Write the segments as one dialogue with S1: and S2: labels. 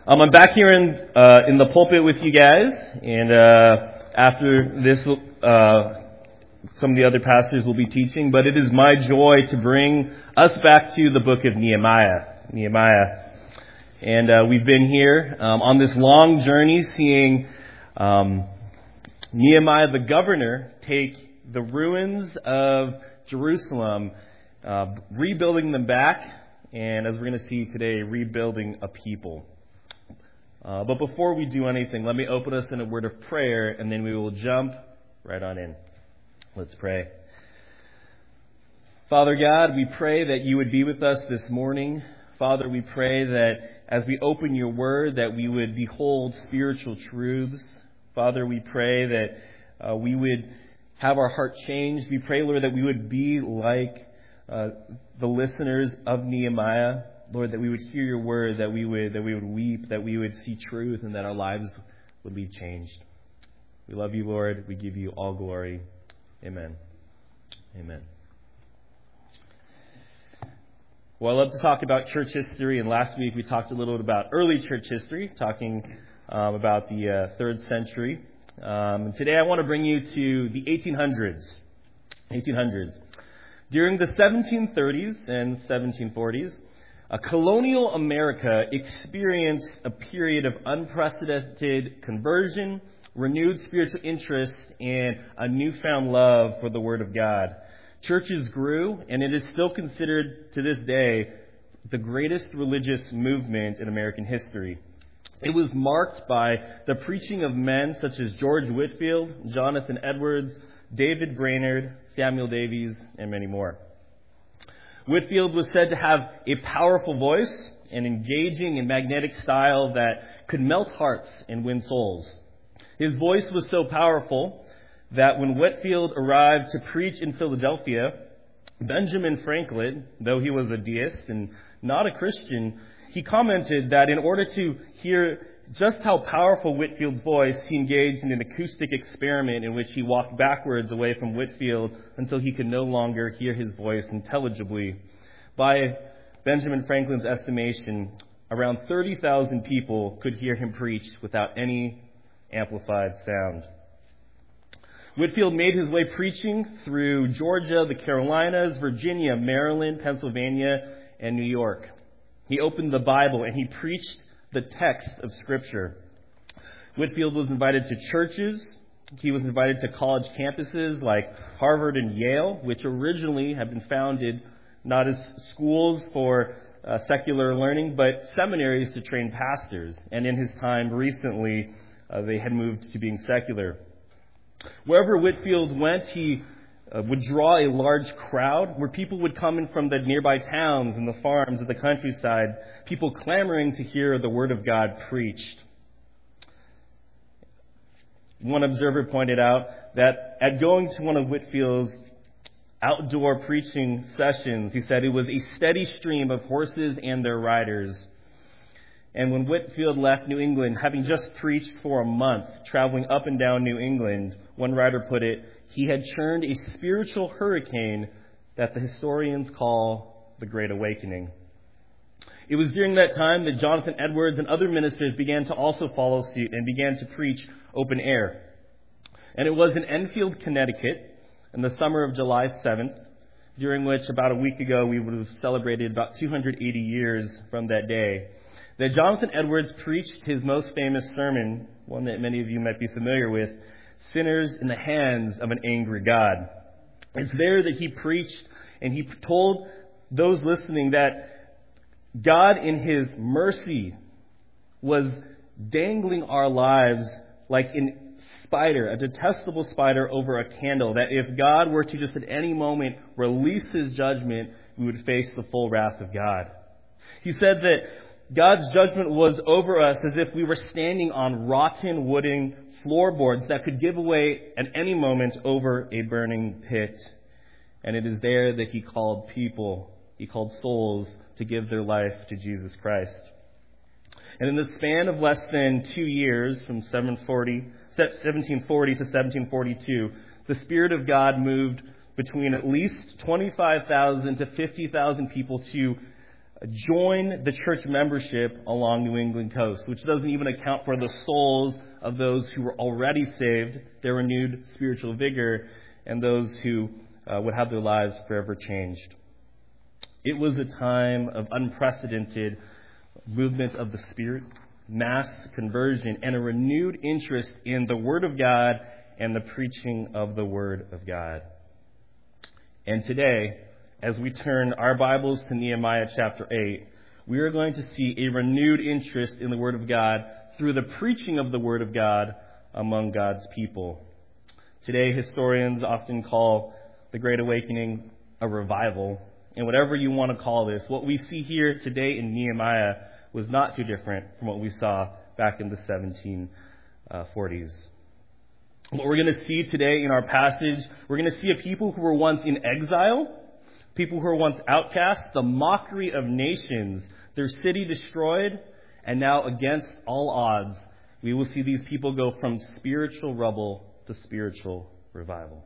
S1: I'm back here in the pulpit with you guys, and after this, some of the other pastors will be teaching, but it is my joy to bring us back to the book of Nehemiah. And we've been here on this long journey seeing Nehemiah the governor take the ruins of Jerusalem, rebuilding them back, and as we're going to see today, rebuilding a people. But before we do anything, let me open us in a word of prayer, and then we will jump right on in. Let's pray. Father God, we pray that you would be with us this morning. Father, we pray that as we open your word, that we would behold spiritual truths. Father, we pray that we would have our heart changed. We pray, Lord, that we would be like the listeners of Nehemiah. Lord, that we would hear your word, that we would weep, that we would see truth, and that our lives would be changed. We love you, Lord. We give you all glory. Amen. Amen. Well, I love to talk about church history, and last week we talked a little bit about early church history, talking about the 3rd century. And today I want to bring you to the 1800s. During the 1730s and 1740s, colonial America experienced a period of unprecedented conversion, renewed spiritual interest, and a newfound love for the Word of God. Churches grew, and it is still considered to this day the greatest religious movement in American history. It was marked by the preaching of men such as George Whitefield, Jonathan Edwards, David Brainerd, Samuel Davies, and many more. Whitefield was said to have a powerful voice, an engaging and magnetic style that could melt hearts and win souls. His voice was so powerful that when Whitefield arrived to preach in Philadelphia, Benjamin Franklin, though he was a deist and not a Christian, he commented that in order to hear just how powerful Whitefield's voice, he engaged in an acoustic experiment in which he walked backwards away from Whitefield until he could no longer hear his voice intelligibly. By Benjamin Franklin's estimation, around 30,000 people could hear him preach without any amplified sound. Whitefield made his way preaching through Georgia, the Carolinas, Virginia, Maryland, Pennsylvania, and New York. He opened the Bible and he preached the text of Scripture. Whitefield was invited to churches. He was invited to college campuses like Harvard and Yale, which originally had been founded not as schools for secular learning, but seminaries to train pastors. And in his time recently, they had moved to being secular. Wherever Whitefield went, he would draw a large crowd where people would come in from the nearby towns and the farms of the countryside, people clamoring to hear the Word of God preached. One observer pointed out that at going to one of Whitefield's outdoor preaching sessions, he said it was a steady stream of horses and their riders. And when Whitefield left New England, having just preached for a month, traveling up and down New England, one writer put it, he had churned a spiritual hurricane that the historians call the Great Awakening. It was during that time that Jonathan Edwards and other ministers began to also follow suit and began to preach open air. And it was in Enfield, Connecticut, in the summer of July 7th, during which about a week ago we would have celebrated about 280 years from that day, that Jonathan Edwards preached his most famous sermon, one that many of you might be familiar with, Sinners in the Hands of an Angry God. It's there that he preached and he told those listening that God in his mercy was dangling our lives like a spider, a detestable spider over a candle, that if God were to just at any moment release his judgment, we would face the full wrath of God. He said that God's judgment was over us as if we were standing on rotten wooden floorboards that could give way at any moment over a burning pit. And it is there that he called people, he called souls to give their life to Jesus Christ. And in the span of less than 2 years, from 1740 to 1742, the Spirit of God moved between at least 25,000 to 50,000 people to join the church membership along New England coast, which doesn't even account for the souls of those who were already saved, their renewed spiritual vigor, and those who would have their lives forever changed. It was a time of unprecedented movement of the Spirit, mass conversion, and a renewed interest in the Word of God and the preaching of the Word of God. And today, as we turn our Bibles to Nehemiah chapter 8, we are going to see a renewed interest in the Word of God through the preaching of the Word of God among God's people. Today, historians often call the Great Awakening a revival. And whatever you want to call this, what we see here today in Nehemiah was not too different from what we saw back in the 1740s. What we're going to see today in our passage, we're going to see a people who were once in exile, people who were once outcast, the mockery of nations, their city destroyed, and now against all odds, we will see these people go from spiritual rubble to spiritual revival.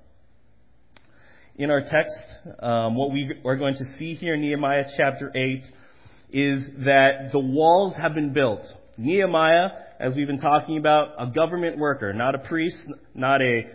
S1: In our text, what we are going to see here in Nehemiah chapter 8 is that the walls have been built. Nehemiah, as we've been talking about, a government worker, not a priest, not a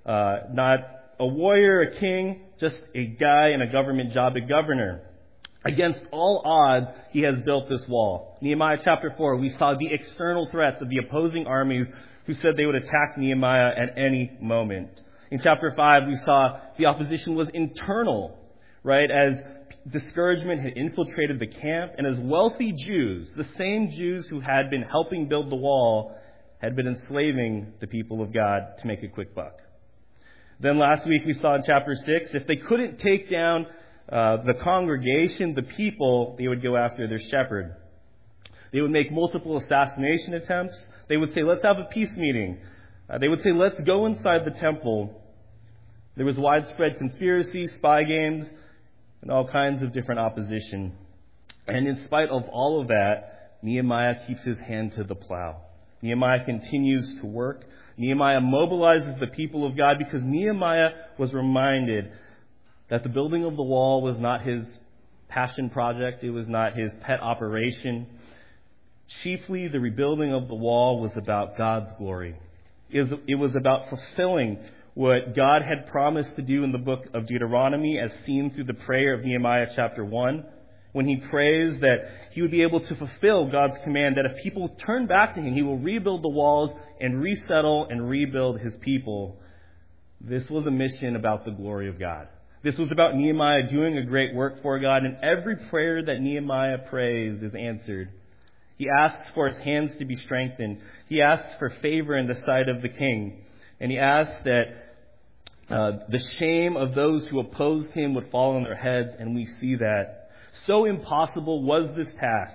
S1: warrior, a king, just a guy in a government job, a governor. Against all odds, he has built this wall. Nehemiah chapter 4, we saw the external threats of the opposing armies who said they would attack Nehemiah at any moment. In chapter 5, we saw the opposition was internal, right, as discouragement had infiltrated the camp, and as wealthy Jews, the same Jews who had been helping build the wall, had been enslaving the people of God to make a quick buck. Then last week we saw in chapter 6, if they couldn't take down the congregation, the people, they would go after their shepherd. They would make multiple assassination attempts. They would say, let's have a peace meeting. They would say, let's go inside the temple. There was widespread conspiracy, spy games, and all kinds of different opposition. And in spite of all of that, Nehemiah keeps his hand to the plow. Nehemiah continues to work. Nehemiah mobilizes the people of God because Nehemiah was reminded that the building of the wall was not his passion project. It was not his pet operation. Chiefly, the rebuilding of the wall was about God's glory. It was about fulfilling what God had promised to do in the book of Deuteronomy, as seen through the prayer of Nehemiah chapter 1, when he prays that he would be able to fulfill God's command that if people turn back to him, he will rebuild the walls and resettle and rebuild his people. This was a mission about the glory of God. This was about Nehemiah doing a great work for God, and every prayer that Nehemiah prays is answered. He asks for his hands to be strengthened. He asks for favor in the sight of the king. And he asks that the shame of those who opposed him would fall on their heads, and we see that. So impossible was this task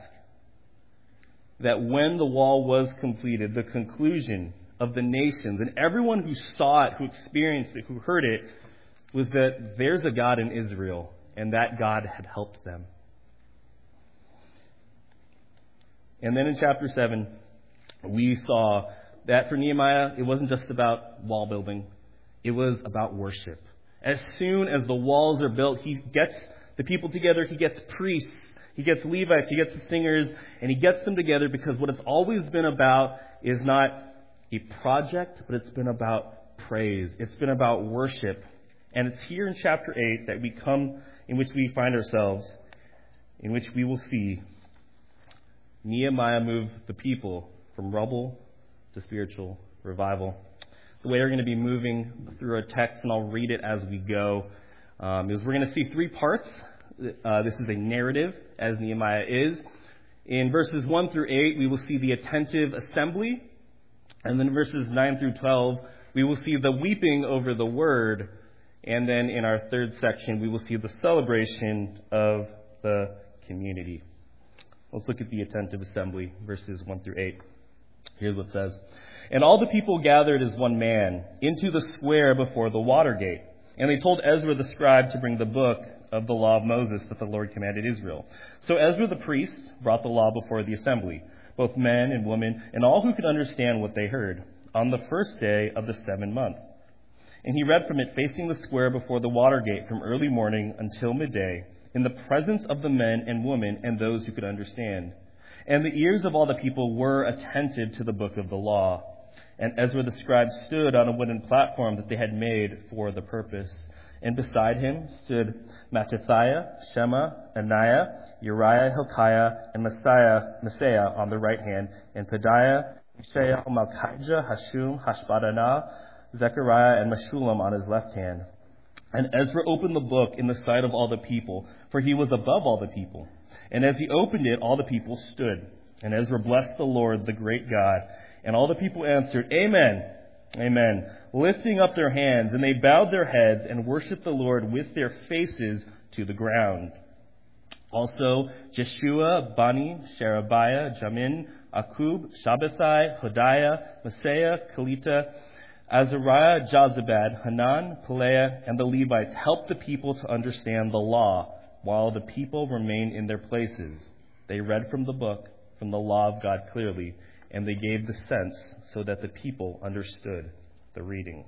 S1: that when the wall was completed, the conclusion of the nations and everyone who saw it, who experienced it, who heard it, was that there's a God in Israel, and that God had helped them. And then in chapter 7, we saw that for Nehemiah, it wasn't just about wall building. It was about worship. As soon as the walls are built, he gets the people together. He gets priests. He gets Levites. He gets the singers. And he gets them together because what it's always been about is not a project, but it's been about praise. It's been about worship. And it's here in chapter 8 that we come, in which we find ourselves, in which we will see Nehemiah move the people from rubble to spiritual revival. The way we're going to be moving through our text, and I'll read it as we go, is we're going to see three parts. This is a narrative, as Nehemiah is. In verses 1 through 8, we will see the attentive assembly. And then verses 9 through 12, we will see the weeping over the word. And then in our third section, we will see the celebration of the community. Let's look at the attentive assembly, verses 1 through 8. Here's what it says. And all the people gathered as one man into the square before the water gate. And they told Ezra the scribe to bring the book of the law of Moses that the Lord commanded Israel. So Ezra the priest brought the law before the assembly, both men and women, and all who could understand what they heard, on the first day of the 7th month. And he read from it facing the square before the water gate from early morning until midday, in the presence of the men and women and those who could understand. And the ears of all the people were attentive to the book of the law. And Ezra the scribe stood on a wooden platform that they had made for the purpose. And beside him stood Mattithiah, Shema, Ananiah, Uriah, Hilkiah, and Messiah on the right hand, and Pedaiah, Mishael, Malchijah, Hashum, Hashbaddanah, Zechariah, and Meshullam on his left hand. And Ezra opened the book in the sight of all the people, for he was above all the people. And as he opened it, all the people stood. And Ezra blessed the Lord, the great God. And all the people answered, Amen, Amen, lifting up their hands. And they bowed their heads and worshipped the Lord with their faces to the ground. Also, Jeshua, Bani, Sherebiah, Jamin, Akub, Shabbathai, Hodiah, Maaseiah, Kelita, Azariah, Jozabad, Hanan, Pelaiah, and the Levites helped the people to understand the law, while the people remained in their places. They read from the book, from the law of God clearly, and they gave the sense so that the people understood the reading.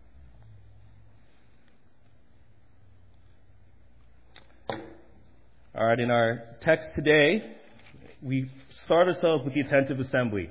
S1: All right, in our text today, we start ourselves with the attentive assembly.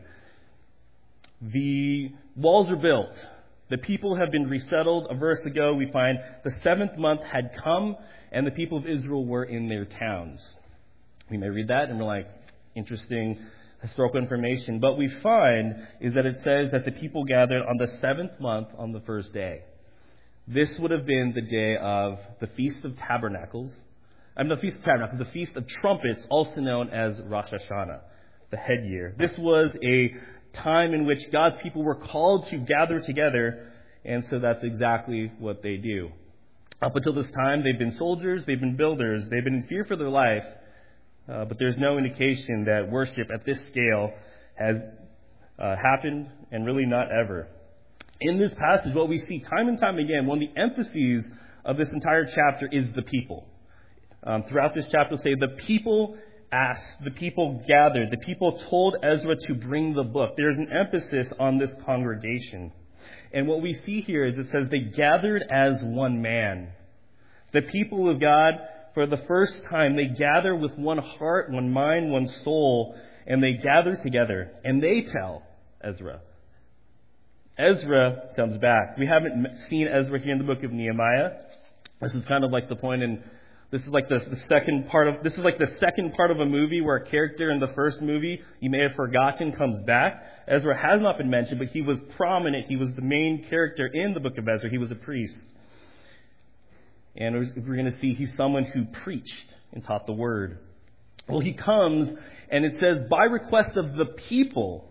S1: The walls are built. The people have been resettled. A verse ago, we find the 7th month had come, and the people of Israel were in their towns. We may read that, and we're like, interesting historical information. But we find is that it says that the people gathered on the 7th month on the first day. This would have been the day of the Feast of Tabernacles. The Feast of Trumpets, also known as Rosh Hashanah, the head year. This was a time in which God's people were called to gather together, and so that's exactly what they do. Up until this time, they've been soldiers, they've been builders, they've been in fear for their life, but there's no indication that worship at this scale has happened, and really not ever. In this passage, what we see time and time again, one of the emphases of this entire chapter is the people. Throughout this chapter, we'll say the people asked, the people gathered, the people told Ezra to bring the book. There's an emphasis on this congregation. And what we see here is it says they gathered as one man. The people of God, for the first time, they gather with one heart, one mind, one soul, and they gather together. And they tell Ezra. Ezra comes back. We haven't seen Ezra here in the book of Nehemiah. This is kind of like the point in This is like the second part of a movie where a character in the first movie you may have forgotten comes back. Ezra has not been mentioned, but he was prominent. He was the main character in the book of Ezra. He was a priest. And we're going to see he's someone who preached and taught the word. Well, he comes, and it says, by request of the people,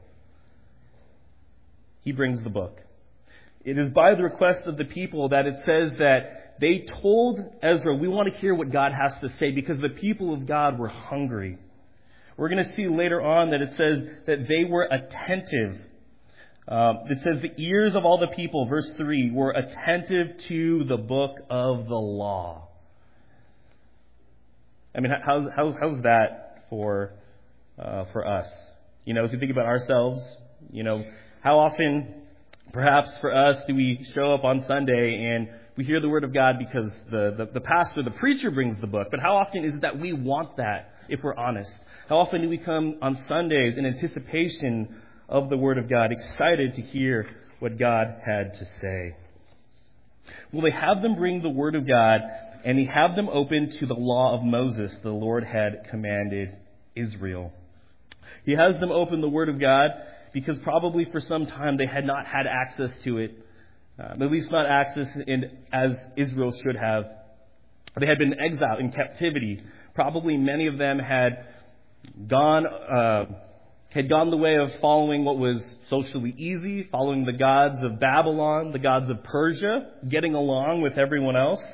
S1: he brings the book. It is by the request of the people that it says that they told Ezra, we want to hear what God has to say, because the people of God were hungry. We're going to see later on that it says that they were attentive. It says the ears of all the people, verse 3, were attentive to the book of the law. I mean, how's that for us? You know, as we think about ourselves, you know, how often, perhaps for us, do we show up on Sunday and we hear the word of God because the pastor, the preacher brings the book? But how often is it that we want that, if we're honest? How often do we come on Sundays in anticipation of the word of God, excited to hear what God had to say? Well, they have them bring the word of God, and he have them open to the law of Moses the Lord had commanded Israel. He has them open the word of God because probably for some time they had not had access to it. At least not access as Israel should have. They had been exiled in captivity. Probably many of them had gone the way of following what was socially easy, following the gods of Babylon, the gods of Persia, getting along with everyone else.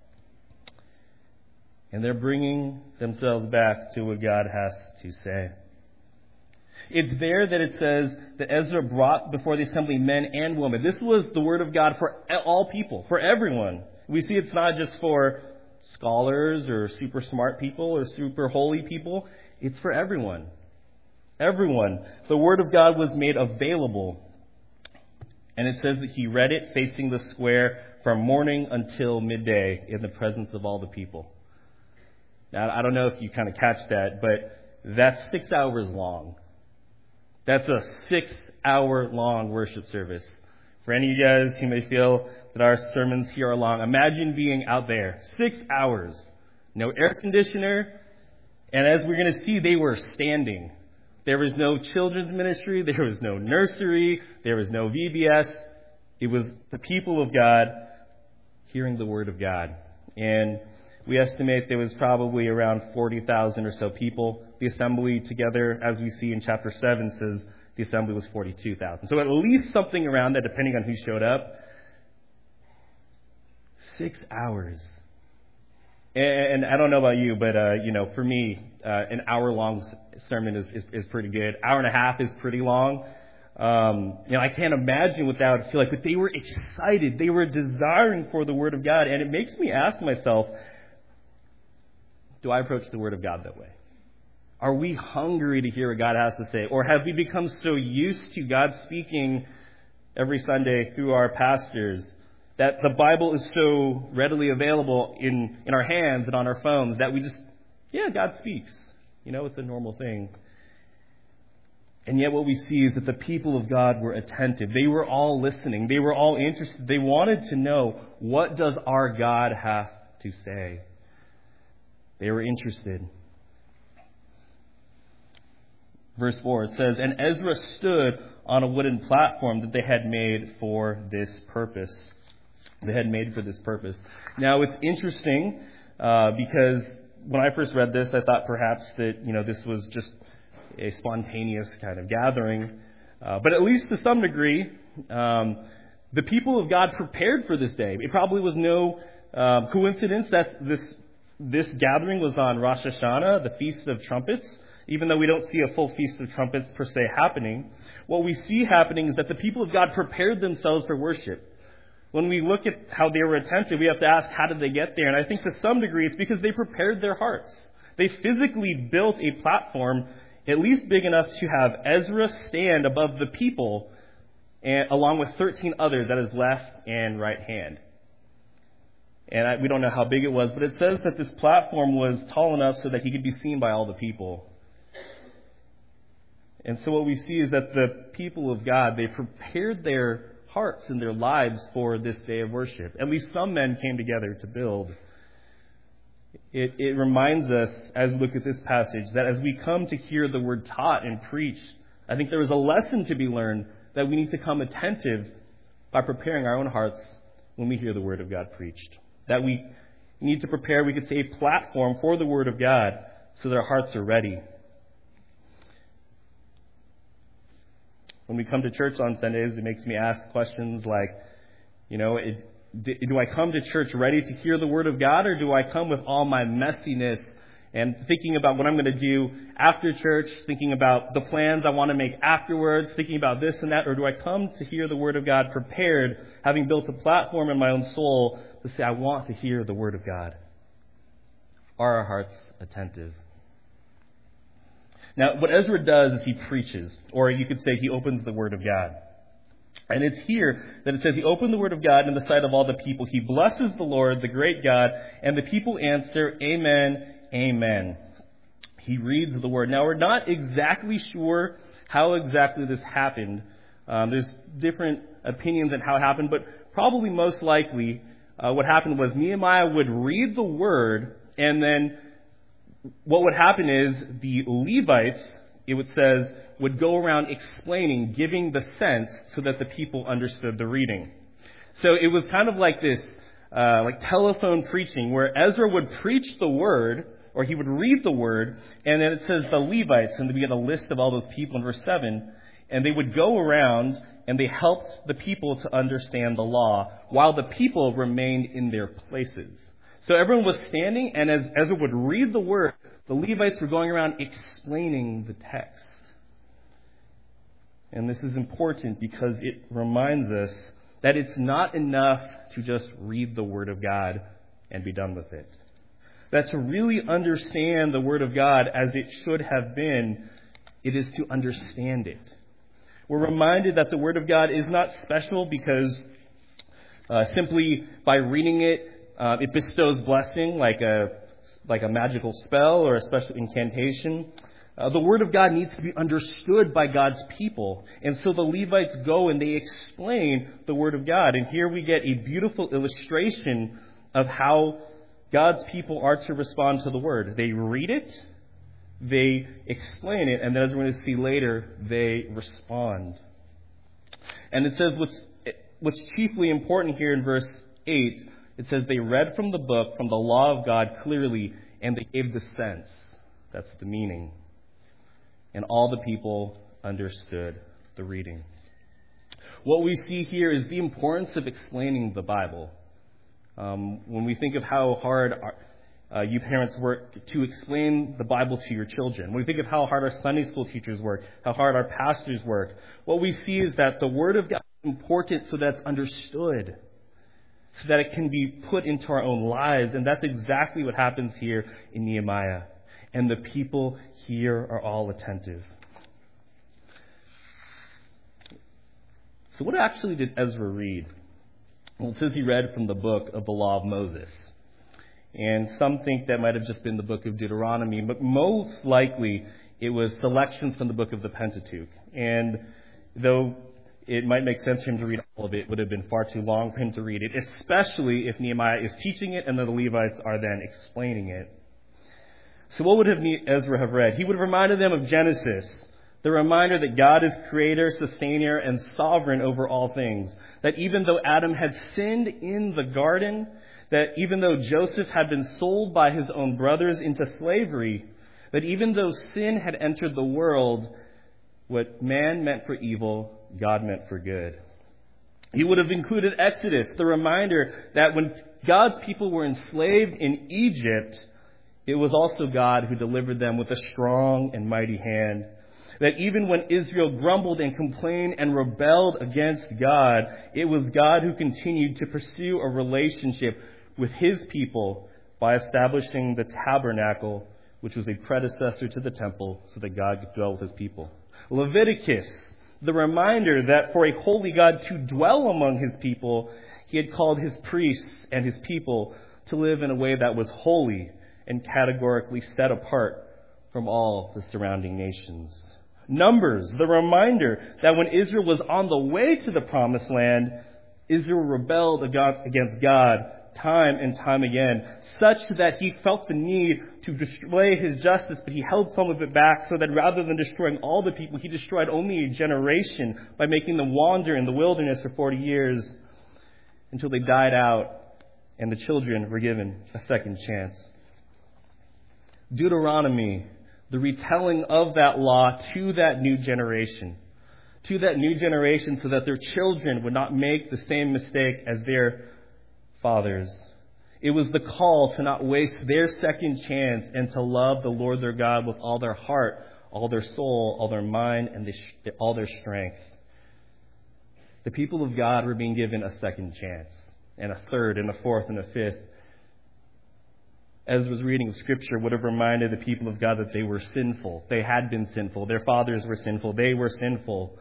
S1: And they're bringing themselves back to what God has to say. It's there that it says that Ezra brought before the assembly men and women. This was the word of God for all people, for everyone. We see it's not just for scholars or super smart people or super holy people. It's for everyone. Everyone. The word of God was made available. And it says that he read it facing the square from morning until midday in the presence of all the people. Now, I don't know if you kind of catch that, but that's 6 hours long. That's a 6-hour-long worship service. For any of you guys who may feel that our sermons here are long, imagine being out there. 6 hours. No air conditioner. And as we're going to see, they were standing. There was no children's ministry. There was no nursery. There was no VBS. It was the people of God hearing the Word of God. And we estimate there was probably around 40,000 or so people. The assembly together, as we see in chapter 7, says the assembly was 42,000. So at least something around that, depending on who showed up. 6 hours. And I don't know about you, but, for me, an hour-long sermon is pretty good. Hour and a half is pretty long. I can't imagine what that would feel like. But they were excited. They were desiring for the Word of God. And it makes me ask myself, do I approach the Word of God that way? Are we hungry to hear what God has to say? Or have we become so used to God speaking every Sunday through our pastors that the Bible is so readily available in our hands and on our phones that we just, God speaks. It's a normal thing. And yet what we see is that the people of God were attentive. They were all listening. They were all interested. They wanted to know, what does our God have to say? They were interested. Verse 4, it says, "And Ezra stood on a wooden platform that they had made for this purpose." Now, it's interesting because when I first read this, I thought perhaps that, this was just a spontaneous kind of gathering. But at least to some degree, the people of God prepared for this day. It probably was no coincidence that this gathering was on Rosh Hashanah, the Feast of Trumpets. Even though we don't see a full Feast of Trumpets per se happening, what we see happening is that the people of God prepared themselves for worship. When we look at how they were attentive, we have to ask, how did they get there? And I think to some degree it's because they prepared their hearts. They physically built a platform at least big enough to have Ezra stand above the people, along with 13 others at his left and right hand. And we don't know how big it was, but it says that this platform was tall enough so that he could be seen by all the people. And so what we see is that the people of God, they prepared their hearts and their lives for this day of worship. At least some men came together to build. It reminds us, as we look at this passage, that as we come to hear the word taught and preached, I think there is a lesson to be learned that we need to come attentive by preparing our own hearts when we hear the word of God preached. That we need to prepare, we could say, a platform for the word of God so that our hearts are ready. When we come to church on Sundays, it makes me ask questions like, do I come to church ready to hear the Word of God, or do I come with all my messiness and thinking about what I'm going to do after church, thinking about the plans I want to make afterwards, thinking about this and that, or do I come to hear the Word of God prepared, having built a platform in my own soul to say, I want to hear the Word of God? Are our hearts attentive? Now, what Ezra does is he preaches, or you could say he opens the Word of God. And it's here that it says he opened the Word of God in the sight of all the people. He blesses the Lord, the great God, and the people answer, Amen, Amen. He reads the Word. Now, we're not exactly sure how exactly this happened. There's different opinions on how it happened, but probably most likely what happened was Nehemiah would read the Word, and then what would happen is the Levites, would go around explaining, giving the sense so that the people understood the reading. So it was kind of like this, like telephone preaching, where Ezra would preach the word, or he would read the word, and then it says the Levites, and we get a list of all those people in verse 7, and they would go around and they helped the people to understand the law while the people remained in their places. So everyone was standing, and as Ezra would read the word, the Levites were going around explaining the text. And this is important because it reminds us that it's not enough to just read the Word of God and be done with it. That to really understand the Word of God as it should have been, it is to understand it. We're reminded that the Word of God is not special because simply by reading it, it bestows blessing like a like a magical spell or a special incantation. The Word of God needs to be understood by God's people. And so the Levites go and they explain the Word of God. And here we get a beautiful illustration of how God's people are to respond to the Word. They read it, they explain it, and then as we're going to see later, they respond. And it says what's chiefly important here in verse 8, it says they read from the book, from the law of God clearly, and they gave the sense. That's the meaning. And all the people understood the reading. What we see here is the importance of explaining the Bible. When we think of how hard you parents work to explain the Bible to your children, when we think of how hard our Sunday school teachers work, how hard our pastors work, what we see is that the Word of God is important so that it's understood, so that it can be put into our own lives. And that's exactly what happens here in Nehemiah. And the people here are all attentive. So what actually did Ezra read? Well, it says he read from the book of the law of Moses. And some think that might have just been the book of Deuteronomy, but most likely it was selections from the book of the Pentateuch. And though it might make sense for him to read all of it, it would have been far too long for him to read it, especially if Nehemiah is teaching it and then the Levites are then explaining it. So what would Ezra have read? He would have reminded them of Genesis, the reminder that God is creator, sustainer, and sovereign over all things. That even though Adam had sinned in the garden, that even though Joseph had been sold by his own brothers into slavery, that even though sin had entered the world, what man meant for evil, God meant for good. He would have included Exodus, the reminder that when God's people were enslaved in Egypt, it was also God who delivered them with a strong and mighty hand. That even when Israel grumbled and complained and rebelled against God, it was God who continued to pursue a relationship with His people by establishing the tabernacle, which was a predecessor to the temple, so that God could dwell with His people. Leviticus, the reminder that for a holy God to dwell among His people, He had called His priests and His people to live in a way that was holy and categorically set apart from all the surrounding nations. Numbers, the reminder that when Israel was on the way to the promised land, Israel rebelled against God time and time again, such that He felt the need to display His justice, but He held some of it back so that rather than destroying all the people, He destroyed only a generation by making them wander in the wilderness for 40 years until they died out and the children were given a second chance. Deuteronomy, the retelling of that law to that new generation, so that their children would not make the same mistake as their fathers. It was the call to not waste their second chance and to love the Lord their God with all their heart, all their soul, all their mind, and all their strength. The people of God were being given a second chance, and a third, and a fourth, and a fifth. Ezra's reading of Scripture would have reminded the people of God that they were sinful. They had been sinful. Their fathers were sinful. They were sinful.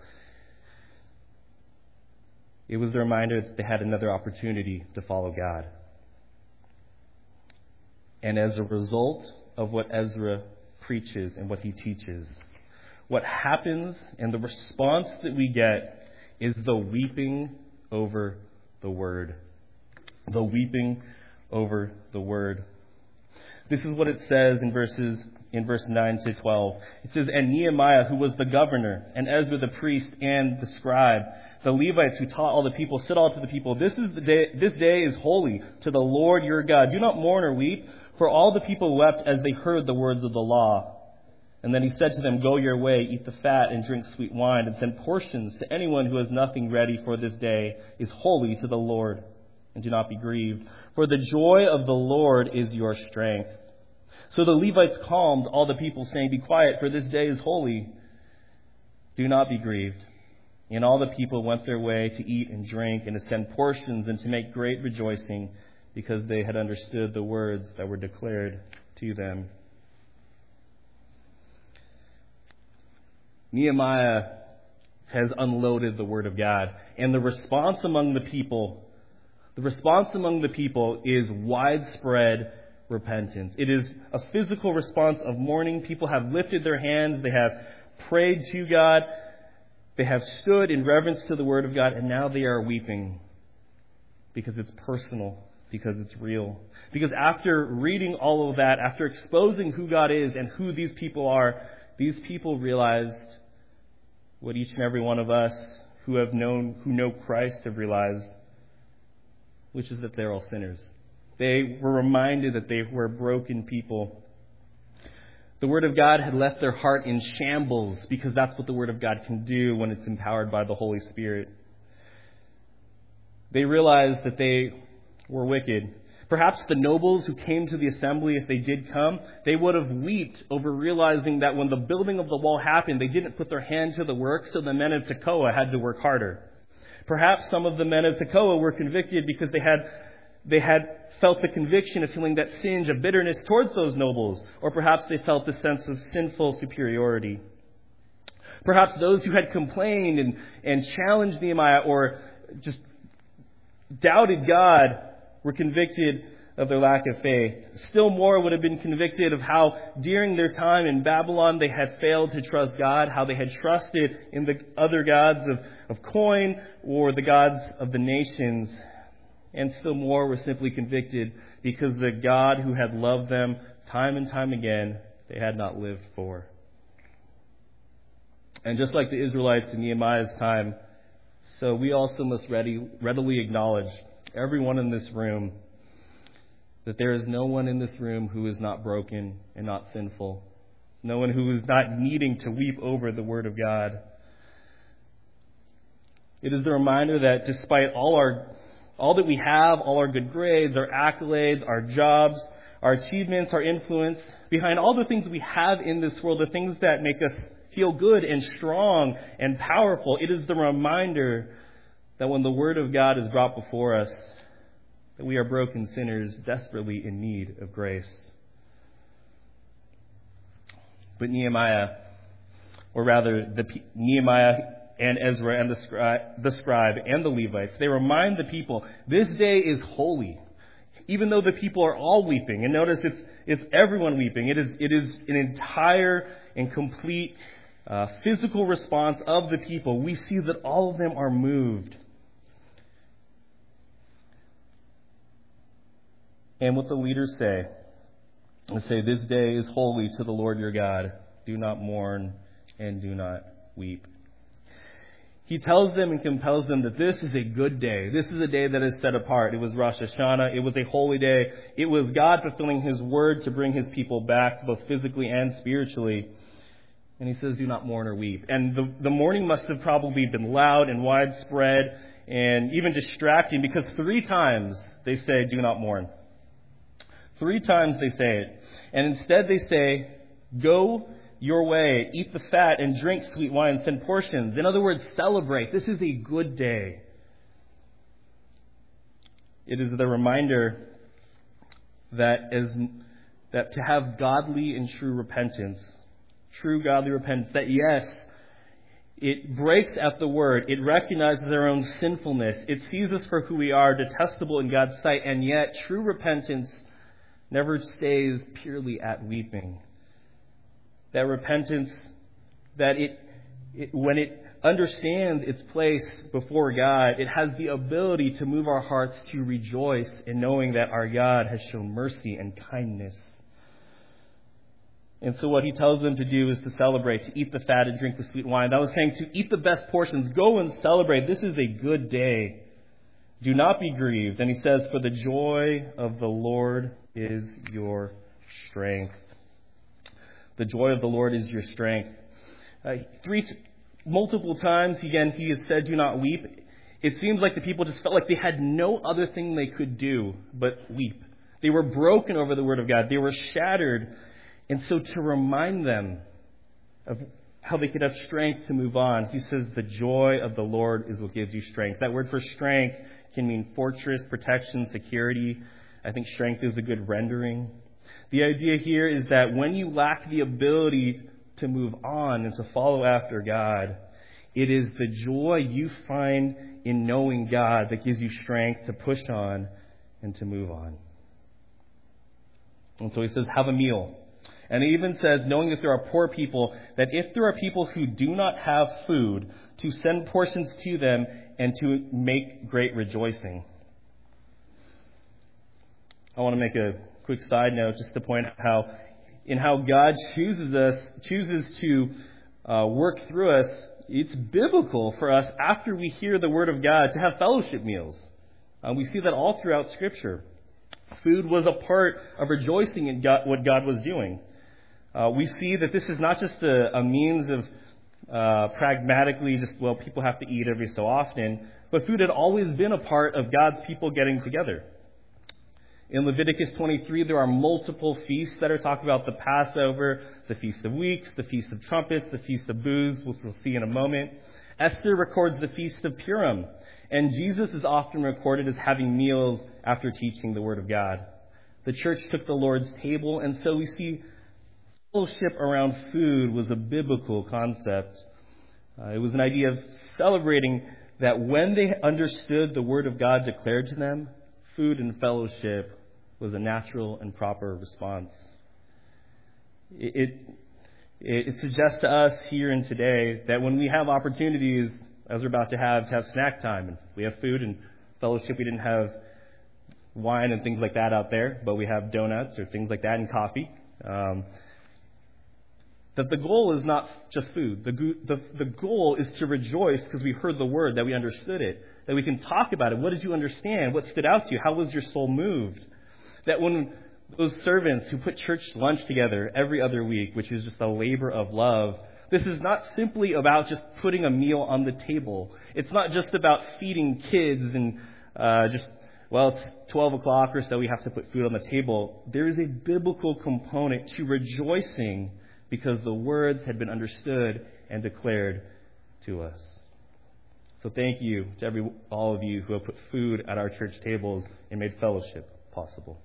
S1: It was the reminder that they had another opportunity to follow God. And as a result of what Ezra preaches and what he teaches, what happens and the response that we get is the weeping over the Word. The weeping over the Word. This is what it says in verse 9 to 12. It says, "And Nehemiah, who was the governor, and Ezra the priest and the scribe, the Levites who taught all the people, said all to the people, this day is holy to the Lord your God. Do not mourn or weep." For all the people wept as they heard the words of the law. And then he said to them, "Go your way, eat the fat and drink sweet wine, and send portions to anyone who has nothing ready, for this day is holy to the Lord. And do not be grieved, for the joy of the Lord is your strength." So the Levites calmed all the people, saying, "Be quiet, for this day is holy. Do not be grieved." And all the people went their way to eat and drink and to send portions and to make great rejoicing, because they had understood the words that were declared to them. Nehemiah has unloaded the Word of God, and the response among the people is widespread repentance. It is a physical response of mourning. People have lifted their hands. They have prayed to God. They have stood in reverence to the Word of God, and now they are weeping because it's personal, because it's real. Because after reading all of that, after exposing who God is and who these people are, these people realized what each and every one of us who know Christ have realized, which is that they're all sinners. They were reminded that they were broken people. The Word of God had left their heart in shambles, because that's what the Word of God can do when it's empowered by the Holy Spirit. They realized that they were wicked. Perhaps the nobles who came to the assembly, if they did come, they would have wept over realizing that when the building of the wall happened, they didn't put their hand to the work, so the men of Tekoa had to work harder. Perhaps some of the men of Tekoa were convicted because they had felt the conviction of feeling that singe of bitterness towards those nobles, or perhaps they felt the sense of sinful superiority. Perhaps those who had complained and challenged Nehemiah or just doubted God were convicted of their lack of faith. Still more would have been convicted of how during their time in Babylon they had failed to trust God, how they had trusted in the other gods of coin or the gods of the nations. And still more were simply convicted because the God who had loved them time and time again, they had not lived for. And just like the Israelites in Nehemiah's time, so we also must readily acknowledge, everyone in this room, that there is no one in this room who is not broken and not sinful. No one who is not needing to weep over the Word of God. It is the reminder that despite all that we have, all our good grades, our accolades, our jobs, our achievements, our influence, behind all the things we have in this world, the things that make us feel good and strong and powerful, it is the reminder that when the Word of God is brought before us, that we are broken sinners desperately in need of grace. But Nehemiah, or rather Nehemiah and Ezra and the scribe and the Levites, they remind the people, this day is holy. Even though the people are all weeping, and notice it's everyone weeping. It is an entire and complete physical response of the people. We see that all of them are moved. And what the leaders say, they say, this day is holy to the Lord your God. Do not mourn and do not weep. He tells them and compels them that this is a good day. This is a day that is set apart. It was Rosh Hashanah. It was a holy day. It was God fulfilling His word to bring His people back, both physically and spiritually. And He says, do not mourn or weep. And the mourning must have probably been loud and widespread and even distracting, because 3 times they say, do not mourn. 3 times they say it. And instead they say, go your way, eat the fat and drink sweet wine, send portions. In other words, celebrate. This is a good day. It is the reminder that to have godly and true repentance, true godly repentance, that yes, it breaks at the word. It recognizes our own sinfulness. It sees us for who we are, detestable in God's sight, and yet true repentance never stays purely at weeping. That repentance, that when it understands its place before God, it has the ability to move our hearts to rejoice in knowing that our God has shown mercy and kindness. And so what He tells them to do is to celebrate, to eat the fat and drink the sweet wine. That was saying to eat the best portions. Go and celebrate. This is a good day. Do not be grieved. And He says, for the joy of the Lord is your strength. The joy of the Lord is your strength. Multiple times, again, He has said, do not weep. It seems like the people just felt like they had no other thing they could do but weep. They were broken over the Word of God. They were shattered. And so to remind them of how they could have strength to move on, He says, the joy of the Lord is what gives you strength. That word for strength can mean fortress, protection, security. I think strength is a good rendering. The idea here is that when you lack the ability to move on and to follow after God, it is the joy you find in knowing God that gives you strength to push on and to move on. And so he says, have a meal. And he even says, knowing that there are poor people, that if there are people who do not have food, to send portions to them and to make great rejoicing. I want to make a quick side note just to point out how God chooses to work through us. It's biblical for us, after we hear the Word of God, to have fellowship meals. We see that all throughout Scripture. Food was a part of rejoicing in what God was doing. We see that this is not just a means of pragmatically people have to eat every so often, but food had always been a part of God's people getting together. In Leviticus 23, there are multiple feasts that are talked about: the Passover, the Feast of Weeks, the Feast of Trumpets, the Feast of Booths, which we'll see in a moment. Esther records the Feast of Purim, and Jesus is often recorded as having meals after teaching the Word of God. The church took the Lord's table, and so we see fellowship around food was a biblical concept. It was an idea of celebrating that when they understood the Word of God declared to them, food and fellowship was a natural and proper response. It suggests to us here and today that when we have opportunities, as we're about to have snack time, and we have food and fellowship, we didn't have wine and things like that out there, but we have donuts or things like that and coffee. That the goal is not just food. The goal is to rejoice because we heard the Word, that we understood it, that we can talk about it. What did you understand? What stood out to you? How was your soul moved? That when those servants who put church lunch together every other week, which is just a labor of love, this is not simply about just putting a meal on the table. It's not just about feeding kids and it's 12 o'clock or so, we have to put food on the table. There is a biblical component to rejoicing because the words had been understood and declared to us. So thank you to all of you who have put food at our church tables and made fellowship possible.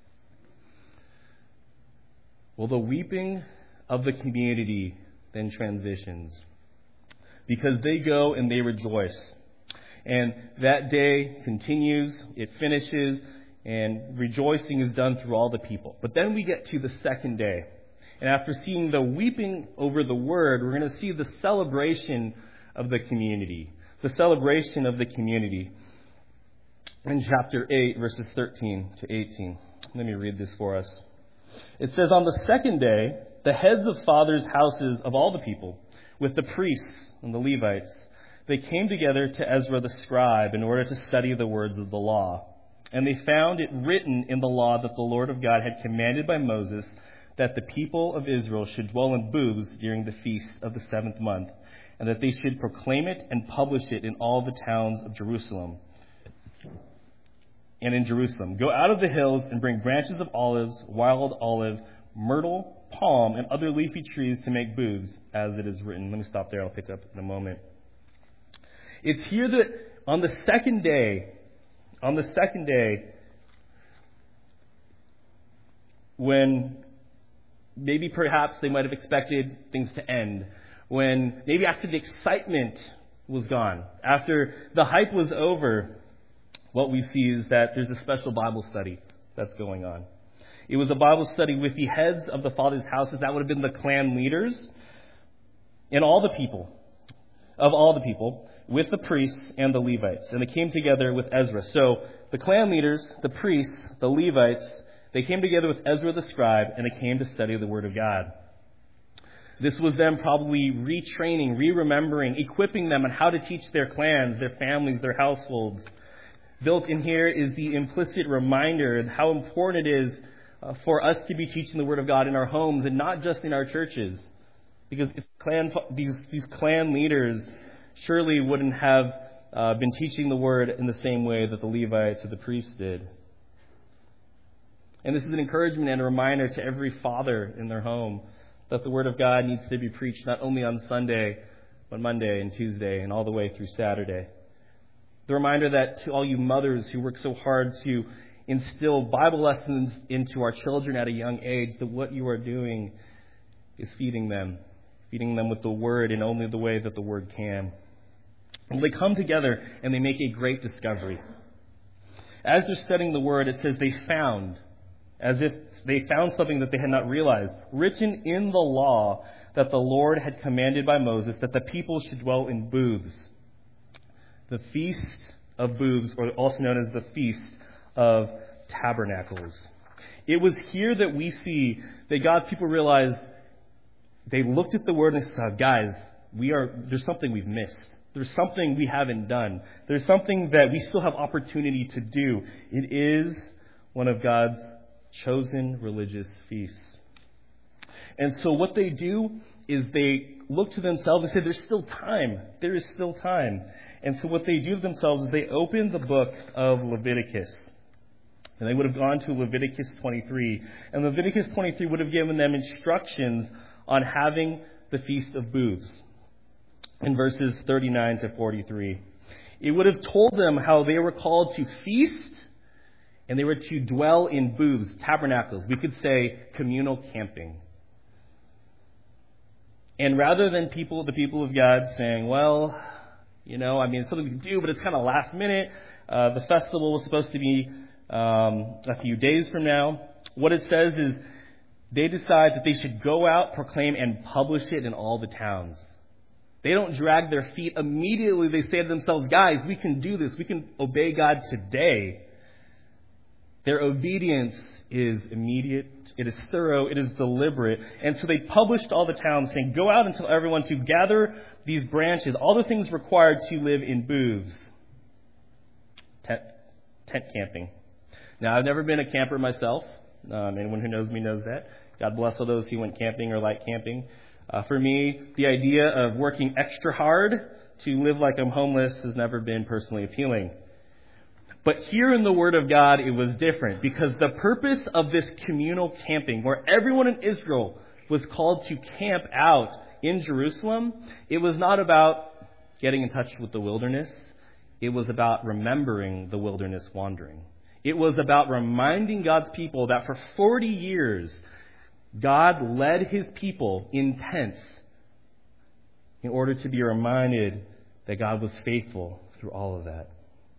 S1: Well, the weeping of the community then transitions, because they go and they rejoice. And that day continues, it finishes, and rejoicing is done through all the people. But then we get to the second day. And after seeing the weeping over the Word, we're going to see the celebration of the community. The celebration of the community. In chapter 8, verses 13 to 18. Let me read this for us. It says, on the second day, the heads of fathers' houses of all the people, with the priests and the Levites, they came together to Ezra the scribe in order to study the words of the law. And they found it written in the law that the Lord of God had commanded by Moses that the people of Israel should dwell in booths during the feast of the 7th month, and that they should proclaim it and publish it in all the towns of Jerusalem. And in Jerusalem, go out of the hills and bring branches of olives, wild olive, myrtle, palm, and other leafy trees to make booths, as it is written. Let me stop there. I'll pick up in a moment. It's here that on the second day, when maybe perhaps they might have expected things to end, when maybe after the excitement was gone, after the hype was over, what we see is that there's a special Bible study that's going on. It was a Bible study with the heads of the fathers' houses. That would have been the clan leaders and all the people, with the priests and the Levites. And they came together with Ezra. So the clan leaders, the priests, the Levites, they came together with Ezra the scribe, and they came to study the Word of God. This was them probably retraining, re-remembering, equipping them on how to teach their clans, their families, their households. Built in here is the implicit reminder of how important it is for us to be teaching the Word of God in our homes and not just in our churches. Because these clan leaders surely wouldn't have been teaching the Word in the same way that the Levites or the priests did. And this is an encouragement and a reminder to every father in their home that the Word of God needs to be preached not only on Sunday, but Monday and Tuesday and all the way through Saturday. The reminder that to all you mothers who work so hard to instill Bible lessons into our children at a young age, that what you are doing is feeding them with the Word in only the way that the Word can. And they come together and they make a great discovery. As they're studying the Word, it says they found, as if They found something that they had not realized. Written in the law that the Lord had commanded by Moses that the people should dwell in booths. The Feast of Booths, or also known as the Feast of Tabernacles. It was here that we see that God's people realized, they looked at the word and said, guys, there's something we've missed. There's something we haven't done. There's something that we still have opportunity to do. It is one of God's chosen religious feasts. And so what they do is they look to themselves and say, there's still time. There is still time. And so what they do to themselves is they open the book of Leviticus. And they would have gone to Leviticus 23. And Leviticus 23 would have given them instructions on having the Feast of Booths in verses 39 to 43. It would have told them how they were called to feast and they were to dwell in booths, tabernacles. We could say communal camping. And rather than the people of God saying, well, it's something we can do, but it's kind of last minute. The festival was supposed to be a few days from now. What it says is they decide that they should go out, proclaim, and publish it in all the towns. They don't drag their feet immediately. They say to themselves, guys, we can do this. We can obey God today. Their obedience is immediate. It is thorough. It is deliberate. And so they published all the towns saying, go out and tell everyone to gather these branches, all the things required to live in booths. Tent camping. Now, I've never been a camper myself. Anyone who knows me knows that. God bless all those who went camping or like camping. For me, the idea of working extra hard to live like I'm homeless has never been personally appealing. But here in the Word of God, it was different because the purpose of this communal camping, where everyone in Israel was called to camp out in Jerusalem, it was not about getting in touch with the wilderness. It was about remembering the wilderness wandering. It was about reminding God's people that for 40 years, God led His people in tents in order to be reminded that God was faithful through all of that.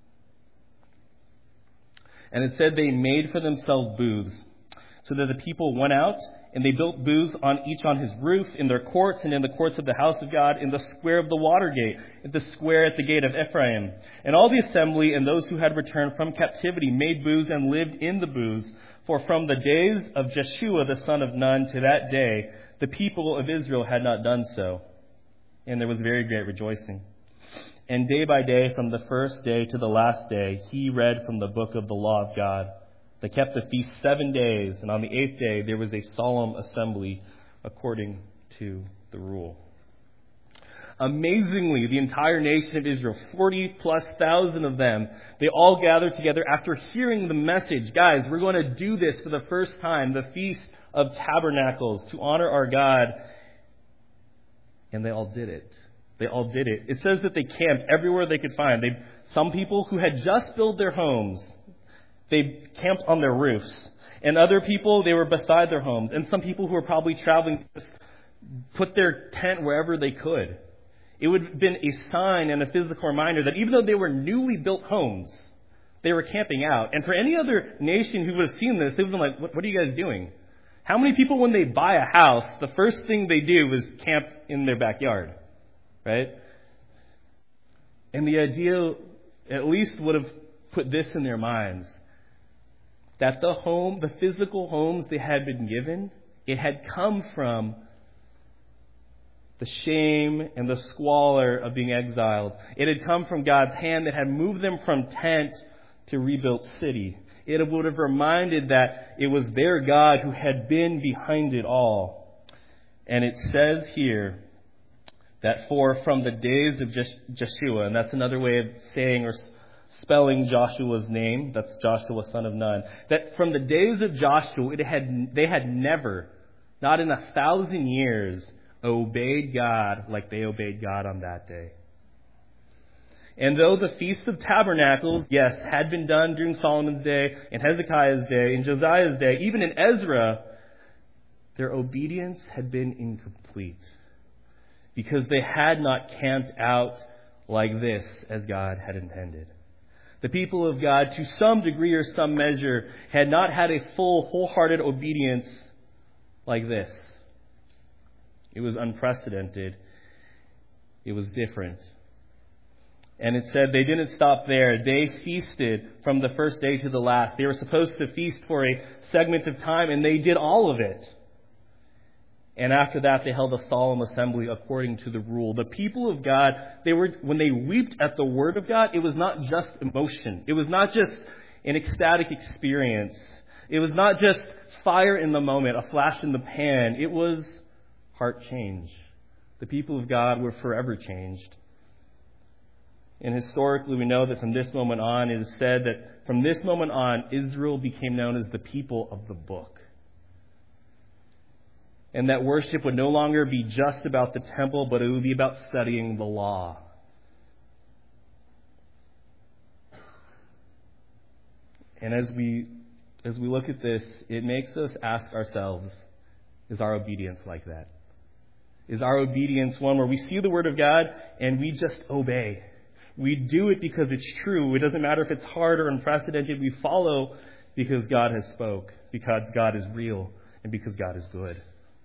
S1: And it said they made for themselves booths so that the people went out and they built booths each on his roof, in their courts and in the courts of the house of God, in the square of the water gate, in the square at the gate of Ephraim. And all the assembly and those who had returned from captivity made booths and lived in the booths. For from the days of Jeshua the son of Nun to that day, the people of Israel had not done so. And there was very great rejoicing. And day by day, from the first day to the last day, he read from the book of the law of God. They kept the feast 7 days, and on the 8th day there was a solemn assembly according to the rule. Amazingly, the entire nation of Israel, 40,000+ of them, they all gathered together after hearing the message. Guys, we're going to do this for the first time, the Feast of Tabernacles, to honor our God. And they all did it. They all did it. It says that they camped everywhere they could find. Some people who had just built their homes, they camped on their roofs. And other people, they were beside their homes. And some people who were probably traveling just put their tent wherever they could. It would have been a sign and a physical reminder that even though they were newly built homes, they were camping out. And for any other nation who would have seen this, they would have been like, what are you guys doing? How many people, when they buy a house, the first thing they do is camp in their backyard? Right? And the idea at least would have put this in their minds, that the physical homes they had been given, it had come from the shame and the squalor of being exiled. It had come from God's hand that had moved them from tent to rebuilt city. It would have reminded that it was their God who had been behind it all. And it says here that from the days of Jeshua, and that's another way of saying or spelling Joshua's name, that's Joshua son of Nun, that from the days of Joshua, they had never, not in 1,000 years, obeyed God like they obeyed God on that day. And though the Feast of Tabernacles, yes, had been done during Solomon's day, in Hezekiah's day, in Josiah's day, even in Ezra, their obedience had been incomplete because they had not camped out like this as God had intended. The people of God, to some degree or some measure, had not had a full, wholehearted obedience like this. It was unprecedented. It was different. And it said they didn't stop there. They feasted from the first day to the last. They were supposed to feast for a segment of time, and they did all of it. And after that, they held a solemn assembly according to the rule. The people of God, when they wept at the word of God, it was not just emotion. It was not just an ecstatic experience. It was not just fire in the moment, a flash in the pan. It was heart change. The people of God were forever changed. And historically, we know that from this moment on, it is said that from this moment on, Israel became known as the people of the book. And that worship would no longer be just about the temple, but it would be about studying the law. And as we look at this, it makes us ask ourselves, is our obedience like that? Is our obedience one where we see the Word of God and we just obey? We do it because it's true. It doesn't matter if it's hard or unprecedented. We follow because God has spoke, because God is real, and because God is good.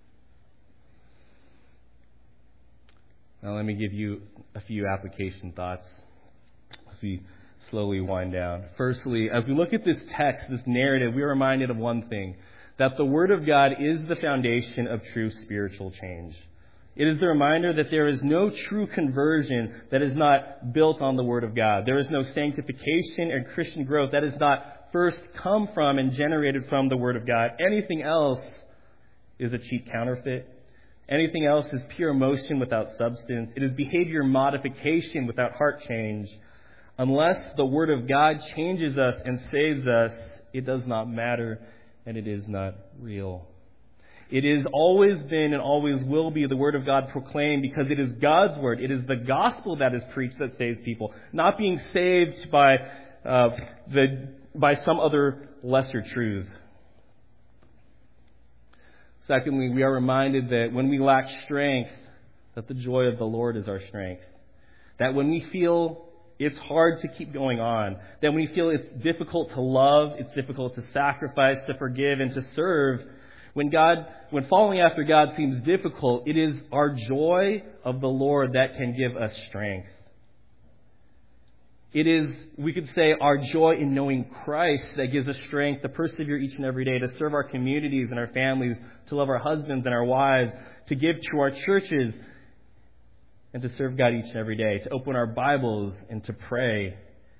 S1: Now let me give you a few application thoughts as we slowly wind down. Firstly, as we look at this text, this narrative, we are reminded of one thing, that the Word of God is the foundation of true spiritual change. It is the reminder that there is no true conversion that is not built on the Word of God. There is no sanctification and Christian growth that has not first come from and generated from the Word of God. Anything else is a cheap counterfeit. Anything else is pure emotion without substance. It is behavior modification without heart change. Unless the Word of God changes us and saves us, it does not matter and it is not real. It has always been and always will be the Word of God proclaimed because it is God's Word. It is the gospel that is preached that saves people, not being saved by some other lesser truth. Secondly, we are reminded that when we lack strength, that the joy of the Lord is our strength. That when we feel it's hard to keep going on, that when we feel it's difficult to love, it's difficult to sacrifice, to forgive, and to serve, when following after God seems difficult, it is our joy of the Lord that can give us strength. It is, we could say, our joy in knowing Christ that gives us strength to persevere each and every day, to serve our communities and our families, to love our husbands and our wives, to give to our churches, and to serve God each and every day, to open our Bibles and to pray.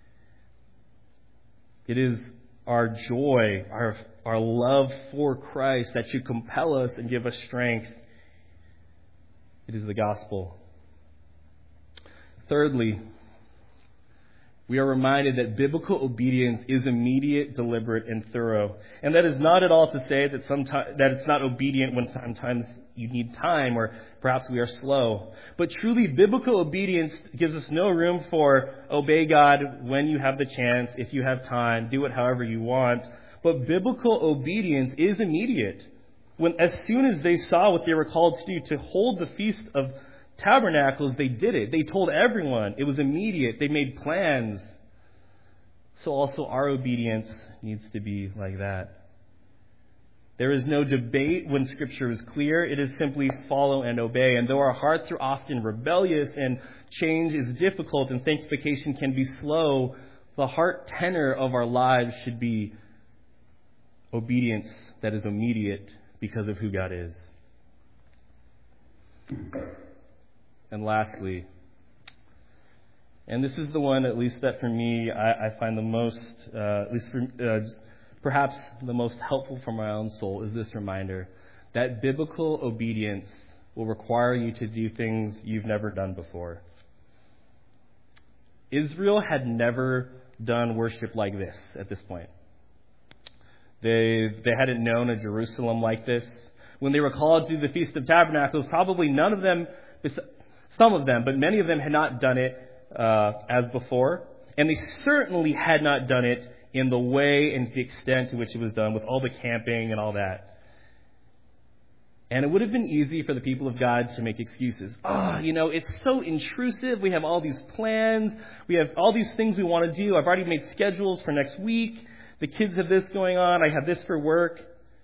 S1: It is our joy, our love for Christ that should compel us and give us strength. It is the gospel. Thirdly, we are reminded that biblical obedience is immediate, deliberate, and thorough. And that is not at all to say that it's not obedient when sometimes you need time or perhaps we are slow. But truly, biblical obedience gives us no room for obey God when you have the chance, if you have time, do it however you want. But biblical obedience is immediate. As soon as they saw what they were called to do, to hold the Feast of Tabernacles, they did it. They told everyone. It was immediate. They made plans. So also our obedience needs to be like that. There is no debate when Scripture is clear. It is simply follow and obey. And though our hearts are often rebellious and change is difficult and sanctification can be slow, the heart tenor of our lives should be obedience that is immediate because of who God is. And lastly, and this is the one, at least that for me, I find the most, perhaps the most helpful for my own soul, is this reminder that biblical obedience will require you to do things you've never done before. Israel had never done worship like this at this point. They hadn't known a Jerusalem like this. When they were called to the Feast of Tabernacles, probably none of them, some of them, but many of them had not done it as before. And they certainly had not done it in the way and the extent to which it was done, with all the camping and all that. And it would have been easy for the people of God to make excuses. It's so intrusive. We have all these plans. We have all these things we want to do. I've already made schedules for next week. The kids have this going on. I have this for work.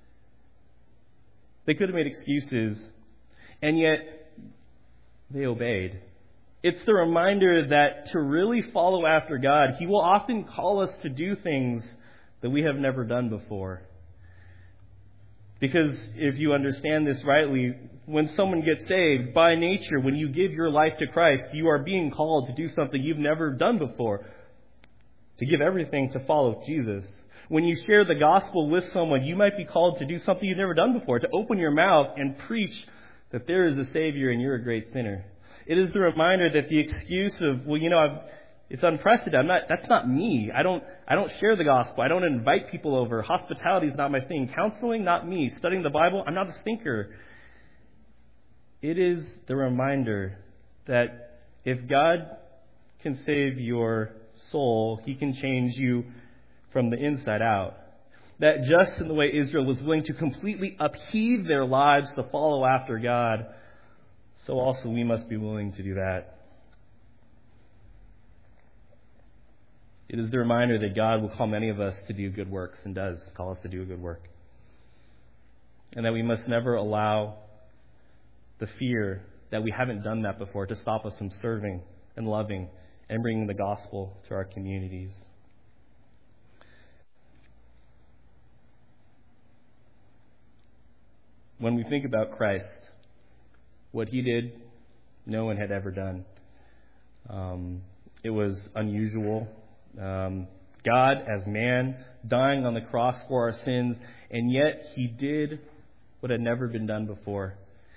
S1: They could have made excuses. And yet, they obeyed. It's the reminder that to really follow after God, He will often call us to do things that we have never done before. Because if you understand this rightly, when someone gets saved, by nature, when you give your life to Christ, you are being called to do something you've never done before, to give everything to follow Jesus. When you share the gospel with someone, you might be called to do something you've never done before, to open your mouth and preach that there is a Savior and you're a great sinner. It is the reminder that the excuse of, it's unprecedented. That's not me. I don't share the gospel. I don't invite people over. Hospitality is not my thing. Counseling, not me. Studying the Bible, I'm not a thinker. It is the reminder that if God can save your soul, He can change you from the inside out. That just in the way Israel was willing to completely upheave their lives to follow after God, so also we must be willing to do that. It is the reminder that God will call many of us to do good works and does call us to do a good work. And that we must never allow the fear that we haven't done that before to stop us from serving and loving and bringing the gospel to our communities. When we think about Christ, what He did, no one had ever done. It was unusual. God as man dying on the cross for our sins, and yet He did what had never been done before.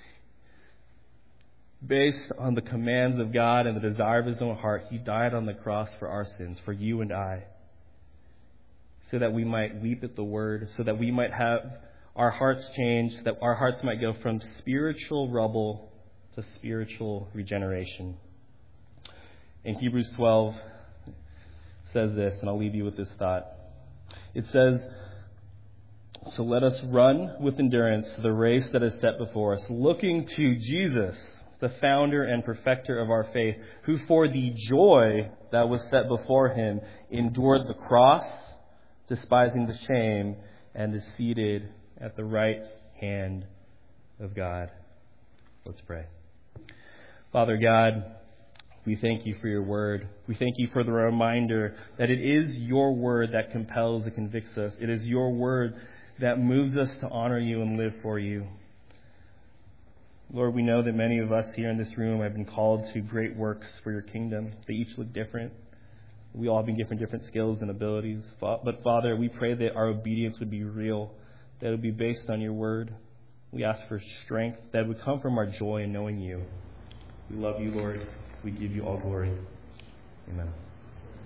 S1: Based on the commands of God and the desire of His own heart, He died on the cross for our sins, for you and I, so that we might leap at the word, so that we might have our hearts changed, that our hearts might go from spiritual rubble to spiritual regeneration. In Hebrews 12 says this, and I'll leave you with this thought. It says, "So let us run with endurance the race that is set before us, looking to Jesus, the founder and perfecter of our faith, who for the joy that was set before Him endured the cross, despising the shame, and is seated at the right hand of God." Let's pray. Father God, we thank You for Your word. We thank You for the reminder that it is Your word that compels and convicts us. It is Your word that moves us to honor You and live for You. Lord, we know that many of us here in this room have been called to great works for Your kingdom. They each look different. We all have different skills and abilities. But Father, we pray that our obedience would be real, that it would be based on Your word. We ask for strength that would come from our joy in knowing You. We love You, Lord. We give You all glory.